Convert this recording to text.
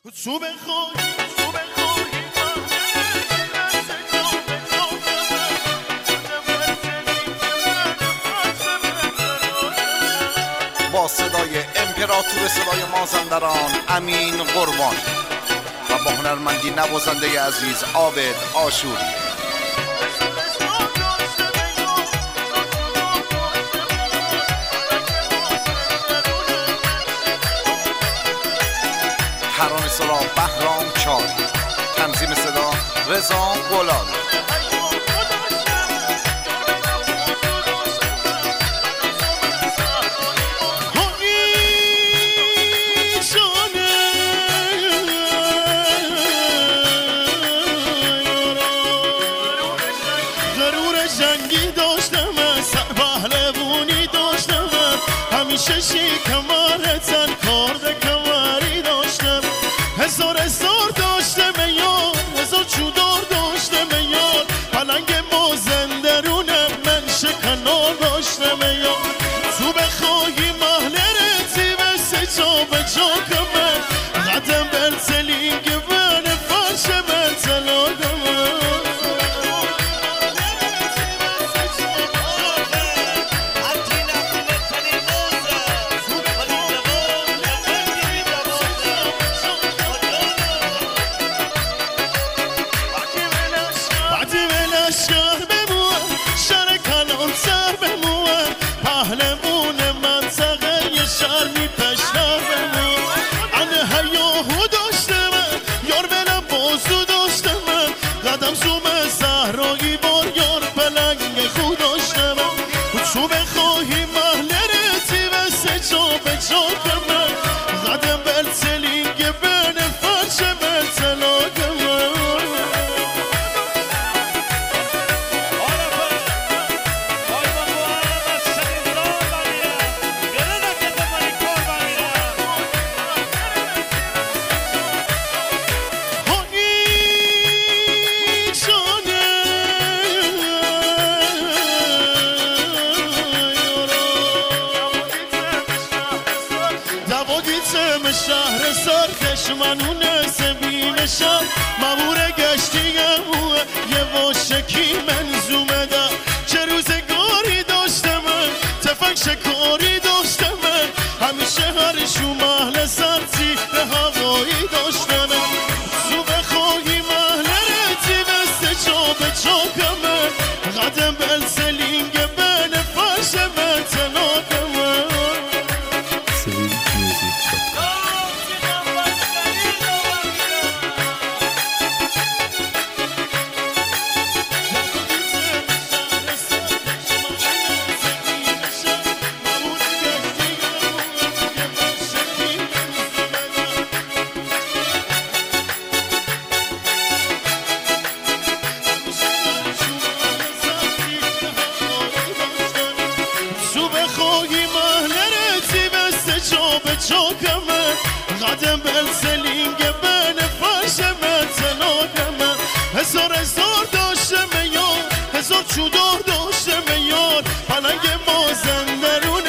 تو بخوای با صدای امپراتور صدای مازندران امین قربانی و با هنرمندی نوازنده عزیز عابد آشوری، ترانه سرا بهرام چای، تنظیم صدا رضا گلال. جنگی داشتم سر پهلوانی داشتم همیشه کمارتن کارد کماری داشتم هزار داشتم یار هزار چودار داشتم یار پلنگ مازندرونم من شکنار داشتم یار تو بخواهی محلرتی و سه جا به جا کمن قدم برسلینگ من فرش من تلاگم شهر بمون شهر کلان سر بمون پهلمون منطقه شهر میپشتر بمون انه هیاهو داشته من یار بلم بازو داشته من قدم زوم زهرایی بار یار پلنگ خود داشته من تو بخواهی محلرتی و سه جا به جا من قدم بلتلینگ بین فرش بلتلاگ من شهر سر خشمنون زمین شهر مامور گشتیم یه واشکی منظومه ده چه روزگاری داشتم تفنگ شکاری داشتم همیشه هر شمال سرزی به هوایی داشتم تو بخواهی محلرتی بسته جا به جا کمه قدم بلسلینگ بین فرش من تناکمه قدم بلسلینگ بین فرش من تلاگم هزار داشتم یار هزار چودار داشتم یار پلنگ مازندرون